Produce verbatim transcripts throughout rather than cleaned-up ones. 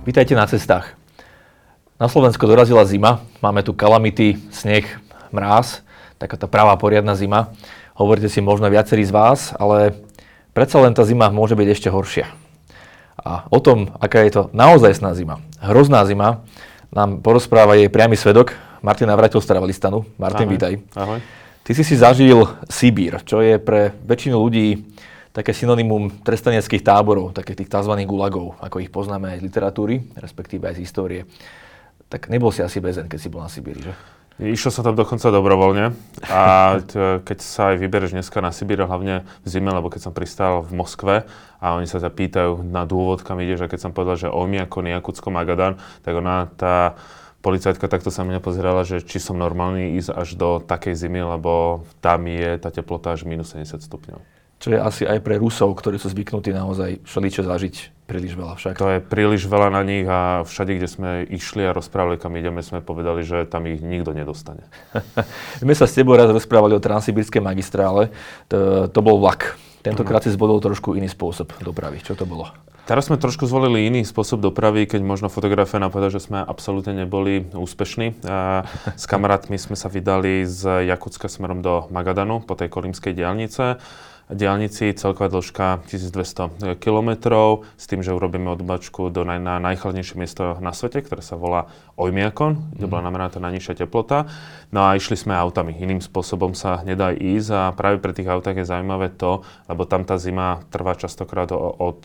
Vítajte na cestách. Na Slovensko dorazila zima, máme tu kalamity, sneh, mráz, taká tá pravá poriadna zima. Hovoríte si možno viacerí z vás, ale predsa len tá zima môže byť ešte horšia. A o tom, aká je to naozajstná zima, hrozná zima, nám porozpráva jej priamy svedok Martin Navrátil z Travelistanu. Martin, ahoj. Vítaj. Ahoj. Ty si si zažil Sibír, čo je pre väčšinu ľudí také synonymum trestaneckých táborov, takých tých tzv. Gulagov, ako ich poznáme aj z literatúry, respektíve aj z histórie. Tak nebol si asi bezen, keď si bol na Sibíri, že? Išiel som tam dokonca dobrovoľne a t- keď sa aj vyberieš dneska na Sibír, hlavne v zime, lebo keď som pristál v Moskve a oni sa ťa pýtajú na dôvod, kam ideš, a keď som povedal, že Oymyakon, Jakutsko, Magadan, tak ona, tá policajtka takto sa mňa pozerala, že či som normálny ísť až do takej zimy, lebo tam je tá teplota až minus sedemdesiat stupňov. Čo je asi aj pre Rusov, ktorí sú zvyknutí naozaj všeličo zažiť, príliš veľa však. To je príliš veľa na nich a všade, kde sme išli a rozprávali, kam ideme, sme povedali, že tam ich nikto nedostane. My sa s tebou raz rozprávali o transsibírskej magistrále. To, to bol vlak. Tentokrát si zvolil trošku iný spôsob dopravy. Čo to bolo? Teraz sme trošku zvolili iný spôsob dopravy, keď možno fotografia napadá, že sme absolútne neboli úspešní. S kamarátmi sme sa vydali z Jakutska smerom do Magadanu po tej kolímskej diaľnice. diaľnici, celková dĺžka tisícdvesto kilometrov, s tým, že urobíme odbočku do naj, na najchladnejšie miesto na svete, ktoré sa volá Oymyakon, kde bola nameraná tá najnižšia teplota. No a išli sme autami. Iným spôsobom sa nedá ísť a práve pre tých autách je zaujímavé to, lebo tam tá zima trvá častokrát od,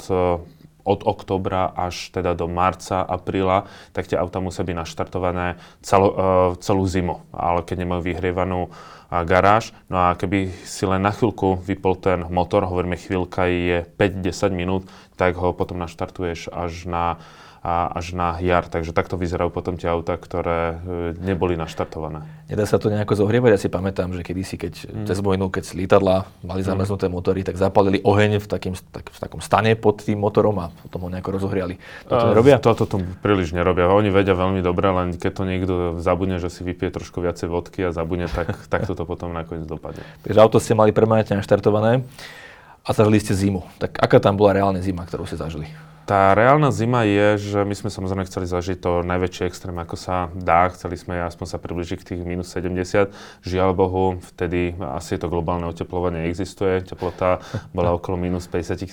od októbra až teda do marca, apríla, tak tie autá musia byť naštartované celo, celú zimu. Ale keď nemajú vyhrievanú a garáž. No a keby si len na chvíľku vypol ten motor, hovoríme chvíľka je päť až desať minút, tak ho potom naštartuješ až na, a, až na jar. Takže takto vyzerajú potom tie autá, ktoré neboli naštartované. Nedá sa to nejako zohrievať? Ja si pamätám, že kedysi, keď hmm. cez vojnu, keď lietadlá mali zamrznuté motory, tak zapálili oheň v, takým, tak, v takom stane pod tým motorom a potom ho nejako rozohriali. Toto nerobia? Toto to príliš nerobia. Oni vedia veľmi dobre, len keď to niekto zabudne, že si vypije trošku viacej vodky a zabudne, tak, tak to potom nakoniec dopadne. Takže auto ste mali permanentne naštartované a zažili ste zimu. Tak aká tam bola reálna zima, ktorú ste zažili? Tá reálna zima je, že my sme samozrejme chceli zažiť to najväčšie extrém, ako sa dá. Chceli sme aspoň sa približiť k tých minus sedemdesiat. Žiaľ Bohu, vtedy asi to globálne oteplovanie existuje. Teplota bola okolo minus päťdesiattri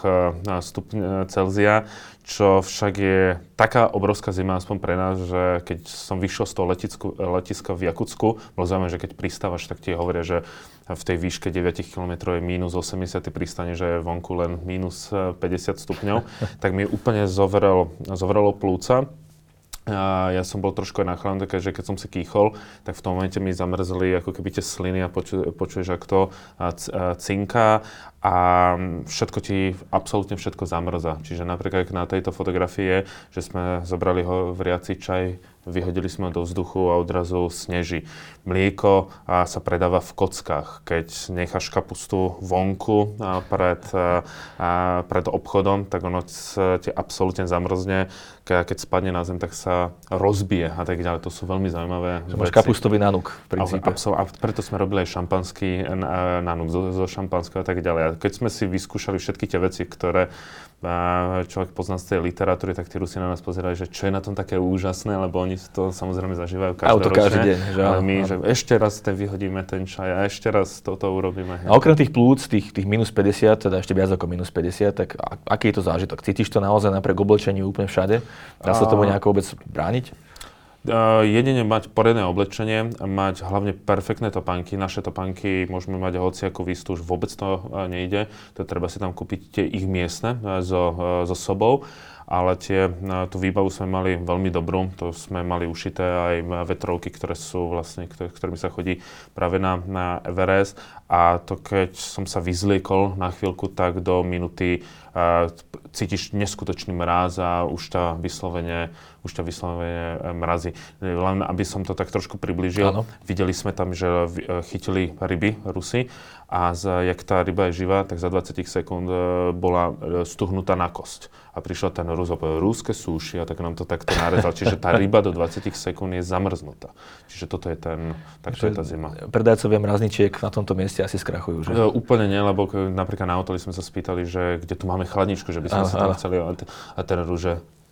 stupňov Celzia, čo však je taká obrovská zima, aspoň pre nás, že keď som vyšiel z toho letisku, letiska v Jakutsku, bolo zaujímavé, že keď pristávaš, tak ti hovoria, že v tej výške deväť kilometrov je minus osemdesiat, pristane, že je vonku len minus päťdesiat stupňov, tak mi úplne zovrelo, zovrelo plúca. A ja som bol trošku aj nachladený, že keď som si kýchol, tak v tom momente mi zamrzli ako keby tie sliny a poču, počuješ, ako to cinká a všetko ti, absolútne všetko zamrzá. Čiže napríklad na tejto fotografii je, že sme zobrali ho vriaci čaj, vyhodili sme ho do vzduchu a odrazu sneží. Mlieko a sa predáva v kockách. Keď necháš kapustu vonku a pred, a pred obchodom, tak ono ti absolútne zamrzne. Keď spadne na zem, tak sa rozbije a tak ďalej. To sú veľmi zaujímavé veci. Máš kapustový nanuk v princípe. A, a preto sme robili aj šampanský nanuk zo, zo šampanského a tak ďalej. A keď sme si vyskúšali všetky tie veci, ktoré človek pozná z tej literatúry, tak tí Rusi na nás pozerali, že čo je na tom také úžasné, lebo oni to samozrejme zažívajú každoročne. Každý deň, že? Ale my, že ešte raz ten vyhodíme ten čaj a ešte raz toto urobíme. A okrem tých plúc, tých, tých minus päťdesiat, teda ešte viac ako minus päťdesiat, tak aký je to zážitok? Cítiš to naozaj napriek oblečeniu úplne všade? Dá sa tomu nejako vôbec brániť? Uh, jedine mať poriadne oblečenie, mať hlavne perfektné topánky. Naše topánky môžeme mať hociakú výstuž, vôbec to uh, nejde. To treba si tam kúpiť tie ich miestne uh, so, uh, so sobou. Ale tie, uh, tú výbavu sme mali veľmi dobrú. To sme mali ušité aj vetrovky, ktoré sú vlastne, ktoré, ktorými sa chodí práve na, na Everest. A to keď som sa vyzliekol na chvíľku, tak do minúty uh, cítiš neskutočný mráz a už ťa vyslovene už ťa vyslovene mrazí. Len aby som to tak trošku priblížil, ano. Videli sme tam, že chytili ryby Rusi a z, jak tá ryba je živá, tak za dvadsať sekúnd bola stuhnutá na kosť. A prišiel ten Rus a povedal, rúske súši a tak nám to takto narezal. Čiže tá ryba do dvadsať sekúnd je zamrznutá. Čiže toto je ten, takto je tá zima. Predajcovia mrazničiek na tomto mieste asi skrachujú, že? E, úplne nie, lebo napríklad na hoteli sme sa spýtali, že kde tu máme chladničku, že by sme si tam chceli. A ten Rus, že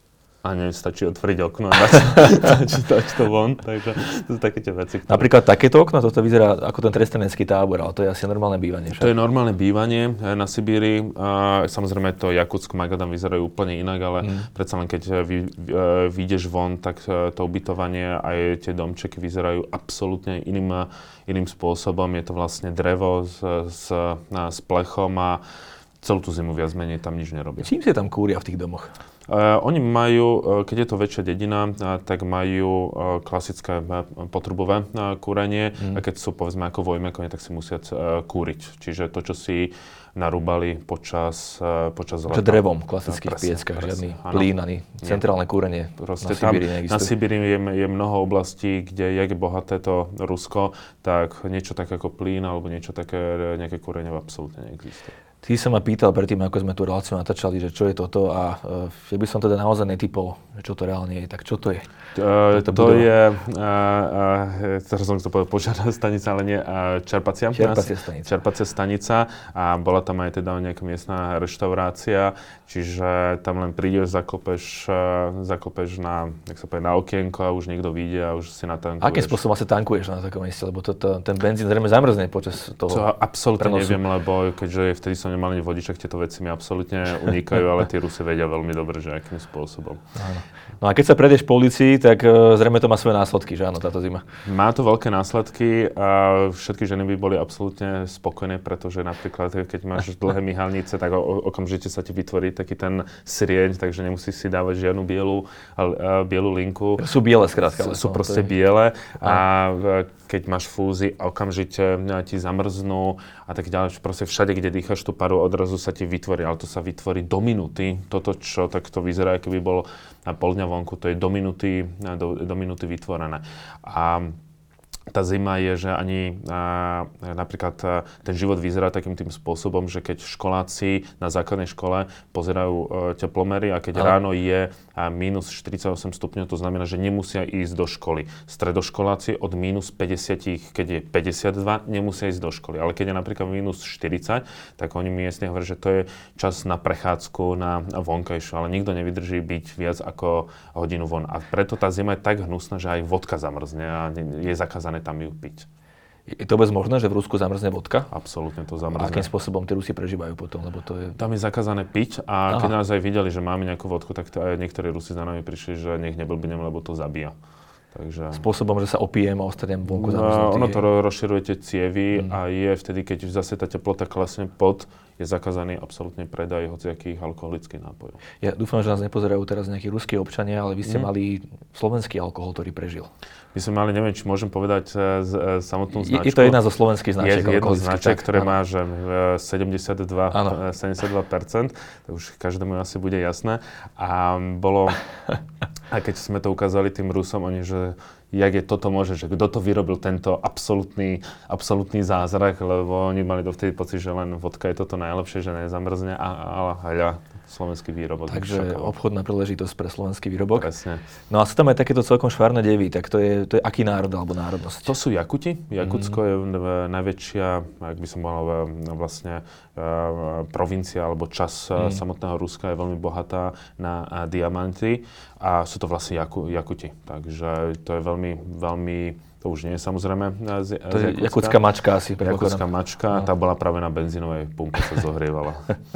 A nie, stačí otvoriť okno a dať, dať, dať to von, takže to sú také tie veci, ktoré... Napríklad takéto okno, toto vyzerá ako ten trestenecký tábor, ale to je asi normálne bývanie. Však? To je normálne bývanie na Sibíri. A samozrejme to Jakutsk, Magadan vyzerajú úplne inak, ale mm. predsa len keď vy, vyjdeš von, tak to ubytovanie aj tie domčeky vyzerajú absolútne iným, iným spôsobom. Je to vlastne drevo s, s, s plechom a celú tú zimu viac menej tam nič nerobia. Čím si tam kúria v tých domoch? Uh, oni majú, uh, keď je to väčšia dedina, uh, tak majú uh, klasické uh, potrubové uh, kúrenie mm. a keď sú povedzme ako vojmekovne, tak si musia uh, kúriť. Čiže to, čo si narúbali počas, uh, počas leta. Čo drevom, klasických no, presne, pieckach, presne, žiadny áno. plyn, ani centrálne kúrenie Proste na Sibíri tam, neexistuje. Na Sibíri je, je mnoho oblastí, kde je bohaté to Rusko, tak niečo také ako plyn alebo niečo také, nejaké kúrenie absolútne neexistuje. Ty sa ma pýtal predtým, ako sme tú reláciu natáčali, že čo je toto a uh, ja by som teda naozaj netypol, že čo to reálne je. Tak čo to je? Uh, to budova? je, uh, uh, teraz som to povedal, požiarna stanica, ale nie, uh, čerpacia. Čerpacia stanica. Čerpacia stanica a bola tam aj teda nejaká miestna reštaurácia, čiže tam len prídeš, zaklopeš, uh, zaklopeš na, jak sa povie, na okienko a už niekto vyjde a už si natankuješ. Akým spôsobom asi tankuješ na takom mieste? Lebo to, to, ten benzín zrejme zamrzne počas toho To absolútne prenosu. neviem, lebo keďže vtedy som nemal ani vodičak, tieto veci mi absolútne unikajú, ale tí Rusi vedia veľmi dobre, že akým spôsobom. Áno. No a keď sa prejdeš po ulici, tak uh, zrejme to má svoje následky, že áno, táto zima? Má to veľké následky a všetky ženy by boli absolútne spokojné, pretože napríklad, keď máš dlhé myhalnice, tak o, okamžite sa ti vytvorí taký ten srieň, takže nemusíš si dávať žiadnu bielu, uh, bielu linku. Sú biele skrátka. Sú, sú proste je... biele a keď máš fúzy, okamžite ti zamrznú a tak ďalej. Proste všade, kde dýchaš tú paru, odrazu sa ti vytvorí, ale to sa vytvorí do minúty. Toto, čo takto vyzerá, keby bolo na pol dňa vonku, to je do minúty, do, do minúty vytvorené. A tá zima je, že ani a, napríklad a, ten život vyzerá takým tým spôsobom, že keď školáci na základnej škole pozerajú e, teplomery a keď Ale. ráno je a, mínus štyridsaťosem stupňov, to znamená, že nemusia ísť do školy. Stredoškoláci od mínus päťdesiat, keď je päťdesiatdva, nemusia ísť do školy. Ale keď je napríklad mínus štyridsať, tak oni miestne hovoria, že to je čas na prechádzku, na vonkajšiu, ale nikto nevydrží byť viac ako hodinu von. A preto tá zima je tak hnusná, že aj vodka zamrzne a je zakázané tam ju piť. Je to vôbec možné, že v Rusku zamrzne vodka? Absolútne to zamrzne. A akým spôsobom tí Rusi prežívajú potom? Lebo to je... Tam je zakázané piť a Aha. keď nás aj videli, že máme nejakú vodku, tak aj niektorí Rusi za nami prišli, že nech neblbnem, lebo to zabíja. Takže... Spôsobom, že sa opijem a ostanem vonku zamrznutý. Ono to rozširuje tie cievy mm. a je vtedy, keď zase tá teplota klesne pod, je zakázaný absolútne predaj hociakých alkoholických nápojov. Ja dúfam, že nás nepozerajú teraz nejakí ruskí občania, ale vy ste mm. mali slovenský alkohol, ktorý prežil. My sme mali, neviem, či môžem povedať z, z, samotnú značku. Je, je to jedna zo slovenských značiek. Je jedna značek, ktoré má že sedemdesiatdva percent, to už každému asi bude jasné. A bolo, a keď sme to ukázali tým Rusom, oni, že jak je toto môže, že kto to vyrobil tento absolútny, absolútny zázrak, lebo oni mali dovtedy pocit, že len vodka je toto najlepšie, že nezamrzne a haľa, slovenský výrobok. Takže obchodná príležitosť pre slovenský výrobok. Presne. No a sú tam aj takéto celkom švárne devy, tak to je, to je aký národ alebo národnosť? To sú Jakuti. Jakutsko mm. je najväčšia, ak by som povedal, vlastne provincia alebo čas mm. samotného Ruska je veľmi bohatá na diamanty a sú to vlastne Jaku, Jakuti. Takže to je veľmi, veľmi, to už nie je samozrejme z, to je jakutská mačka asi. Jakutská mačka, no. Tá bola práve na benzínovej pumpe, sa zohrievala.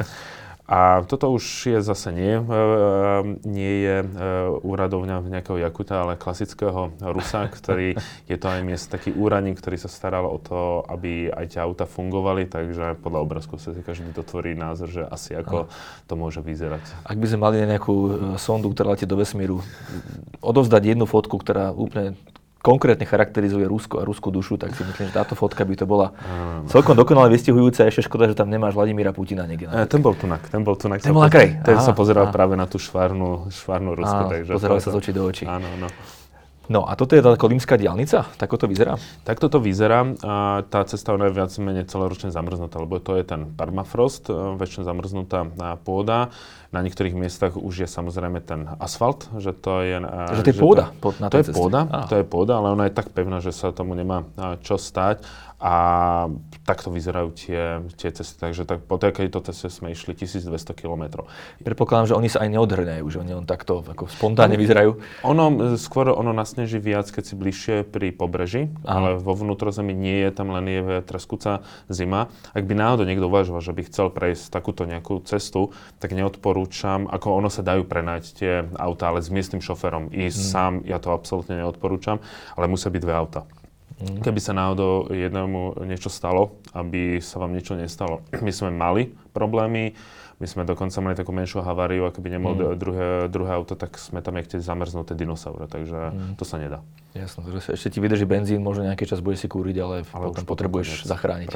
A toto už je zase nie, nie je úradovňa nejakého Jakuta, ale klasického Rusa, ktorý je to aj miest taký úradník, ktorý sa staral o to, aby aj tie auta fungovali, takže podľa obrázkov sa si každý dotvorí názor, že asi ako to môže vyzerať. Ak by sme mali nejakú sondu, ktorá letí do vesmíru, odovzdať jednu fotku, ktorá úplne konkrétne charakterizuje Rusko a ruskú dušu, tak si myslím, že táto fotka by to bola um. celkom dokonale vystihujúca. Ešte škoda, že tam nemáš Vladimíra Putina niekde. E, ten bol tunak, ten bol tunak. Ten bol na kraji. Ten sa pozeral aha. práve na tú švárnu, švárnu Rusku. Áno, takže pozeral sa z očí do očí. Áno, áno. No a toto je tá kolímska diaľnica? Tako to vyzerá? Takto to vyzerá. A tá cesta je viac menej celoročne zamrznutá, lebo to je ten permafrost, väčšine zamrznutá pôda. Na niektorých miestach už je samozrejme ten asfalt, že to je... Že to je pôda? To, to je pôda, to je pôda, ale ona je tak pevná, že sa tomu nemá čo stať. A takto vyzerajú tie, tie cesty. Takže tak, po takejto ceste sme išli tisícdvesto kilometrov. Predpokladám, že oni sa aj neodhrňajú, že oni len takto ako spontánne vyzerajú. Ono, skôr ono nasneží viac, keď si bližšie pri pobreží, Aha. ale vo vnútrozemí nie je, tam len je treskúca zima. Ak by náhodou niekto uvažoval, že by chcel prejsť takúto nejakú cestu, tak neodporúčam, ako ono sa dajú prenajť tie autá, ale s miestnym šoférom. Ísť hmm. sám, ja to absolútne neodporúčam, ale musia byť dve auta. Mm. Keby sa náhodou jednému niečo stalo, aby sa vám niečo nestalo. My sme mali problémy, my sme dokonca mali takú menšiu haváriu, a keby nemal mm. druhé, druhé auto, tak sme tam niekde zamrznuté dinosaure, takže mm. to sa nedá. Jasné, že ešte ti vydrží benzín, možno nejaký čas budeš si kúriť, ale, ale potom potrebuješ zachrániť.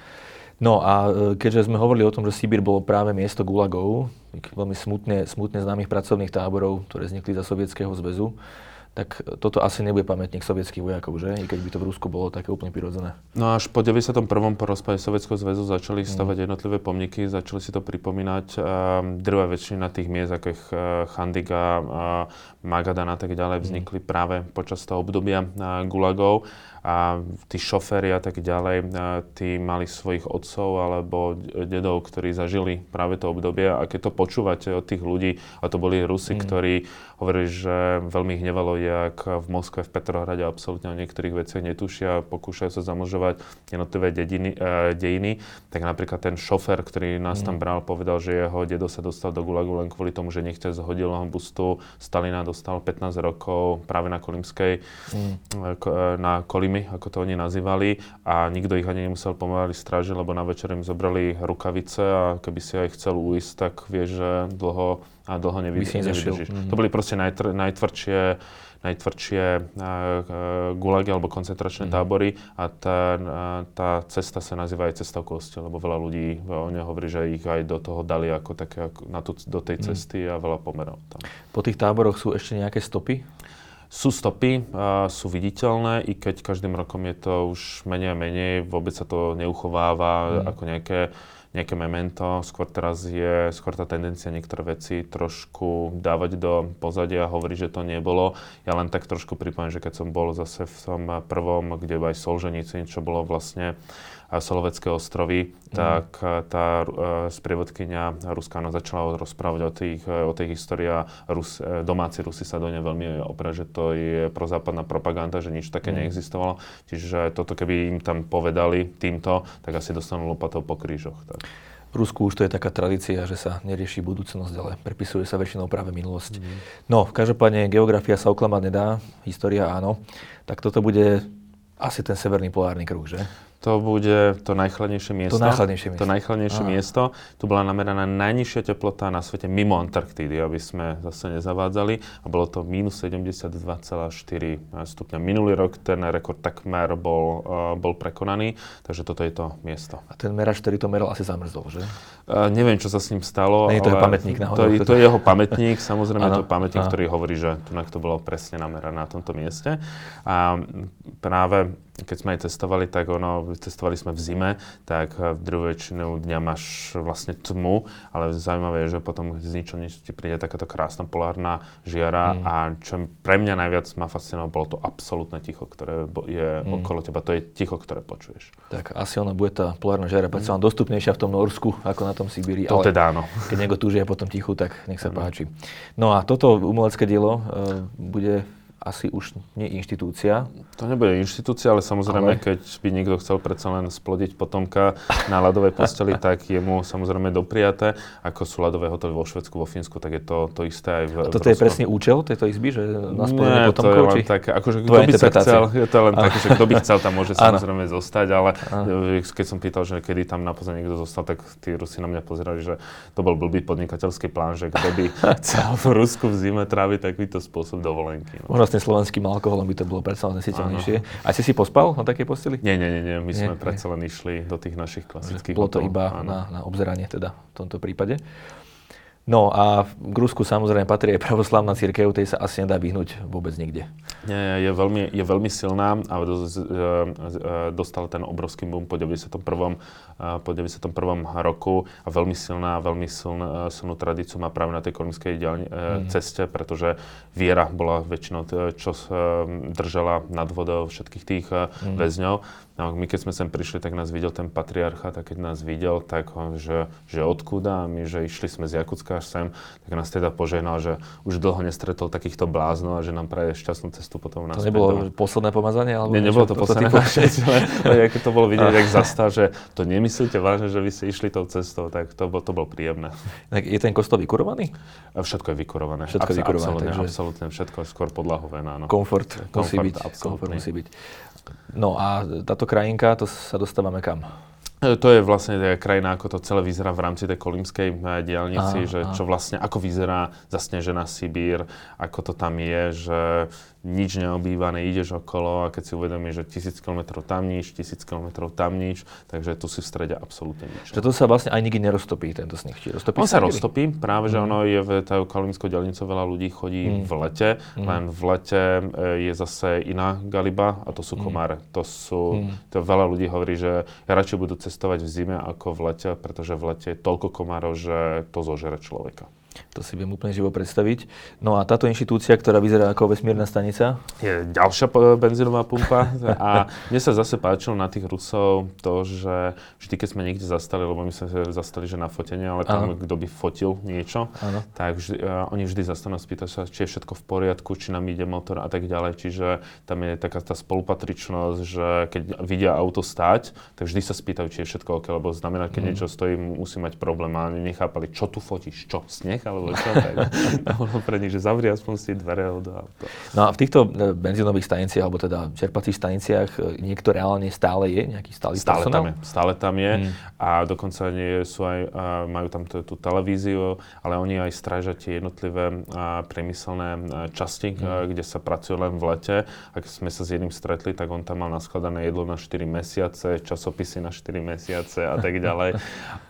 No a keďže sme hovorili o tom, že Sibír bolo práve miesto gulagov, veľmi smutne, smutne známych pracovných táborov, ktoré vznikli za Sovietskeho zväzu, tak toto asi nebude pamätník sovietských vojakov, že? I keď by to v Rusku bolo také úplne prirodzené. No až po deväťdesiatom prvom po rozpade Sovietskeho zväzu začali stavať jednotlivé pomníky, začali si to pripomínať. Um, Drvá väčšina tých miest, ako ich uh, Chandiga, uh, Magadan a tak ďalej, vznikli mm. práve počas toho obdobia uh, gulagov. A tí šoféri a tak ďalej, tí mali svojich otcov alebo dedov, ktorí zažili práve to obdobie. A keď to počúvate od tých ľudí, a to boli Rusi, mm. ktorí hovorili, že veľmi ich hnevalo, jak v Moskve, v Petrohrade absolútne o niektorých veciach netušia, pokúšajú sa zamlžovať jednotlivé dediny, e, dejiny, tak napríklad ten šofér, ktorý nás mm. tam bral, povedal, že jeho dedo sa dostal do gulagu len kvôli tomu, že nechťa zhodil bustu Stalina, dostal pätnásť rokov práve na Kolimskej, mm. na Kolim ako to oni nazývali, a nikto ich ani nemusel pomaly strážiť, lebo na večer im zobrali rukavice a keby si aj chcel uísť, tak vieš, že dlho a dlho nevydržíš. Mm-hmm. To boli proste najtr- najtvrdšie, najtvrdšie uh, gulagy alebo koncentračné mm-hmm. tábory a tá, uh, tá cesta sa nazýva aj cesta kosti, lebo veľa ľudí o nej hovorí, že ich aj do toho dali ako také ako na tú, do tej cesty mm. a veľa pomerov tam. Po tých táboroch sú ešte nejaké stopy? Sú stopy, uh, sú viditeľné, i keď každým rokom je to už menej a menej, vôbec sa to neuchováva mm. ako nejaké, nejaké memento. Skôr teraz je skôr tá tendencia niektoré veci trošku dávať do pozadia a hovoriť, že to nebolo. Ja len tak trošku pripomínam, že keď som bol zase v tom prvom, kde aj Solženicyn, čo bolo vlastne Solovecké ostrovy, mm. tak tá uh, sprievodkyňa ruská začala rozprávať o, tých, o tej histórii a Rus, domáci Rusi sa do nej veľmi opre, že to je prozápadná propaganda, že nič také mm. neexistovalo. Čiže toto, keby im tam povedali týmto, tak asi dostanú lopatou po krížoch. Tak. V Rusku už to je taká tradícia, že sa nerieši budúcnosť, ale prepisuje sa väčšinou práve minulosť. Mm. No, každopádne geografia sa oklamať nedá, história áno. Tak toto bude asi ten severný polárny kruh, že? To bude to najchladnejšie miesto. To najchladnejšie miesto. To najchladnejšie miesto. Tu bola nameraná najnižšia teplota na svete mimo Antarktídy, aby sme zase nezavádzali. A bolo to mínus sedemdesiatdva celá štyri stupňa. Minulý rok ten rekord takmer bol, uh, bol prekonaný, takže toto je to miesto. A ten merač, ktorý to meral, asi zamrzol, že? Uh, neviem, čo sa s ním stalo. Nie, to je pamätník To, náhodou. to je jeho pamätník, samozrejme to je pamätník, ktorý hovorí, že tunak to bolo presne namerané na tomto mieste. A práve keď sme aj testovali, tak ono, testovali sme v zime, tak v druhú väčšinu dňa máš vlastne tmu, ale zaujímavé je, že potom z ničo nič ti príde takáto krásna polárna žiara mm. a čo pre mňa najviac ma fascinovalo, bolo to absolútne ticho, ktoré je mm. okolo teba, to je ticho, ktoré počuješ. Tak asi ona bude tá polárna žiara, preto mm. dostupnejšia v tom Norsku, ako na tom Sibíri, to ale teda áno. Keď niekto túži po tom tichu, tak nech sa mm. páči. No a toto umelecké dielo uh, bude asi už nie inštitúcia. To nebude inštitúcia, ale samozrejme, ale... keď by niekto chcel predsa len splodiť potomka na ľadovej posteli, tak je mu samozrejme dopriaté. Ako sú ľadové hotely vo Švédsku, vo Fínsku, tak je to, to isté aj v... A toto je presný účel tejto izby, že na splodenie potomkov? Nie, to je len tak, akože kto by sa chcel, je to len také, že kto by chcel, tam môže samozrejme zostať, ale Áno. keď som pýtal, že kedy tam naposledy niekto zostal, tak tí Rusi na mňa pozerali, že to bol blbý podnikateľský plán, že kto by chcel v Rusku v zime tráviť takýto spôsob dovolenky. No. S tým slovenským alkoholom by to bolo predsa len nesiteľnejšie. A si si pospal na takej posteli? Nie, nie, nie, nie. My nie, sme predsa len išli do tých našich klasických Bolo to hotelov. Iba na, na obzeranie teda v tomto prípade. No a k Rusku samozrejme patrí aj pravoslávna cirkev, tej sa asi nedá vyhnúť vôbec nikde. Nie, je veľmi, je veľmi silná a dostala ten obrovský boom po deväťdesiatom prvom po deväťdesiatom prvom roku a veľmi silná, veľmi silná, silnú tradíciu má práve na tej kolimskej diaľni, mm. ceste, pretože viera bola väčšinou, čo držala nad vodou všetkých tých mm. väzňov. No, my keď sme sem prišli, tak nás videl ten patriarcha, tak keď nás videl, tak on, že, že odkúda, a my, že išli sme z Jakutska až sem, tak nás teda požehnal, že už dlho nestretol takýchto bláznov a že nám praje šťastnú cestu potom nás. To nebolo posledné pomazanie? Alebo Nie, nebolo to posledné pomazanie, ale keď to bolo vidieť, jak zastal, že to nemyslíte vážne, že vy ste išli tou cestou, tak to, to bolo príjemné. Tak je ten kostol vykurovaný? Všetko je vykurované. Všetko je vykurované. Absolutne, takže... absolútne všetko, skôr podlahové. No. Komfort, musí byť, komfort musí byť. No a táto krajinka, to sa dostávame kam? To je vlastne krajina, ako to celé vyzerá v rámci tej kolimskej diaľnici, že čo vlastne, ako vyzerá zasnežená Sibír, ako to tam je, že nič neobývané, ideš okolo a keď si uvedomíš, že tisíc kilometrov tam nič, tisíc kilometrov tam nič, takže tu si v strede absolútne nič. Že to sa vlastne aj nikdy neroztopí, tento sneh? Či roztopí On sa sa roztopí, práve že mm. ono je v tej kolimskou diaľnicou veľa ľudí chodí mm. v lete, mm. len v lete je zase iná galiba a to sú komáre. Mm. To sú, mm. to veľa ľudí hovorí, že ja radšej budú cestovať v zime ako v lete, pretože v lete je toľko komárov, že to zožere človeka. To si viem úplne živo predstaviť. No a táto inštitúcia, ktorá vyzerá ako vesmírna stanica? Je ďalšia benzínová pumpa a mne sa zase páčilo na tých Rusov to, že vždy, keď sme niekde zastali, lebo my sme zastali, že na fotenie, ale tam, kto by fotil niečo, ano. tak vždy, uh, oni vždy zastanú spýtajú sa, či je všetko v poriadku, či nám ide motor a tak ďalej. Čiže tam je taká tá spolupatričnosť, že keď vidia auto stáť, tak vždy sa spýtajú, či je všetko OK, lebo znamená, keď mm. niečo stojí, musí mať problém a nechápali, čo tu fotíš, čo, sneh alebo čo, tak bolo pre nich, že zavri aspoň si dvere od auta. No a v týchto benzínových staniciach, alebo teda čerpacích staniciach, niekto reálne stále je, nejaký stály stále personál? Tam je, stále tam je hmm. a dokonca nie sú aj, majú tam t- tú televíziu, ale oni aj strážia tie jednotlivé a, priemyselné časti, hmm. a, kde sa pracuje len v lete. Ak sme sa s jedným stretli, tak on tam mal naskladané jedlo na štyri mesiace, časopisy na štyri mesiace a tak ďalej.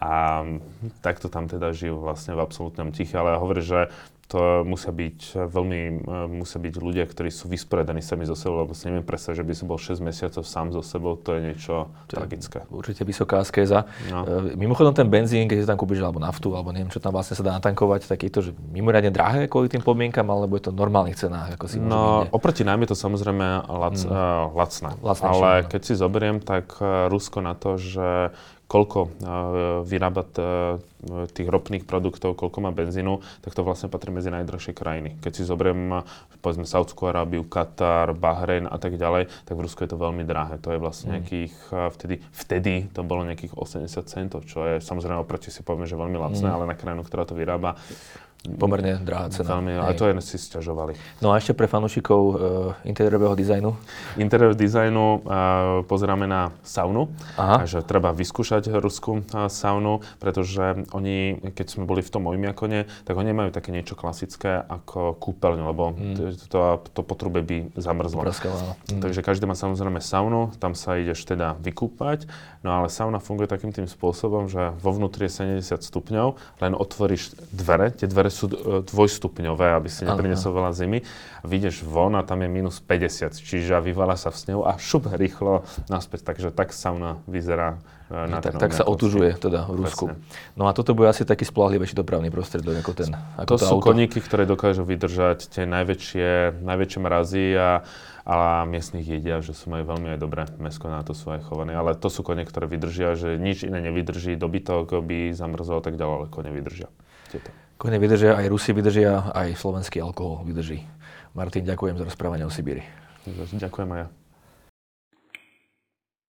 A takto tam teda žijú vlastne v absolútnom tiché, ale hovorí, že to musia byť veľmi, musia byť ľudia, ktorí sú vysporiadaní sami so sebou, lebo si neviem predstaviť, že by som bol šesť mesiacov sám so sebou, to je niečo to tragické. Je určite vysoká askéza. No. E, mimochodom ten benzín, keď si tam kúpiš alebo naftu, alebo neviem, čo tam vlastne sa dá natankovať, tak je to, že mimoriadne drahé kvôli tým podmienkam, alebo je to v normálnych cenách, ako si No, môže oproti nám je to samozrejme lac, mm. uh, lacné, Lacnejšie, ale no. keď si zoberiem, tak uh, Rusko na to, že koľko uh, vyrába t- tých ropných produktov, koľko má benzínu, tak to vlastne patrí medzi najdrahšie krajiny. Keď si zoberiem, povedzme, Saúdskú Arábiu, Katar, Bahrejn a tak ďalej, tak v Rusku je to veľmi drahé. To je vlastne nejakých, vtedy, vtedy to bolo nejakých osemdesiat centov, čo je samozrejme oproti si povieme, že veľmi lacné, mm. ale na krajinu, ktorá to vyrába, pomerne drahá cena. Veľmi, aj to aj si sťažovali. No a ešte pre fanúšikov uh, interiérového dizajnu? Interiérového dizajnu uh, pozeráme na saunu. Aha. Takže treba vyskúšať ruskú uh, saunu, pretože oni, keď sme boli v tom Ojmiakone, tak oni majú také niečo klasické ako kúpeľňu, lebo mm. to, to potrubie by zamrzlo. Mm. Takže každý má samozrejme saunu, tam sa ideš teda vykúpať, no ale sauna funguje takým tým spôsobom, že vo vnútri je sedemdesiat stupňov, len otvoríš dvere, tie dvere sú dvojstupňové, aby si neprinesol veľa zimy. Vyjdeš von a tam je minus päťdesiat, čiže vyvala sa v snehu a šup rýchlo naspäť. Takže tak sauna vyzerá na tak, tak sa otužuje teda v Rusku. Presne. No a toto bude asi taký spoľahlivejší dopravný prostriedok ako ten ako To sú auto. Koníky, ktoré dokážu vydržať tie najväčšie, najväčšie mrazy a a miestnych jedia, že sú majú veľmi aj dobré mäsko, na to sú aj chované. Ale to sú kone, ktoré vydržia, že nič iné nevydrží, dobytok by zamrzol a tak ďalej, ale kone vydržia. Tieto. Kone vydržia, aj Rusi vydržia, aj slovenský alkohol vydrží. Martin, ďakujem za rozprávanie o Sibíri. Ďakujem aj ja.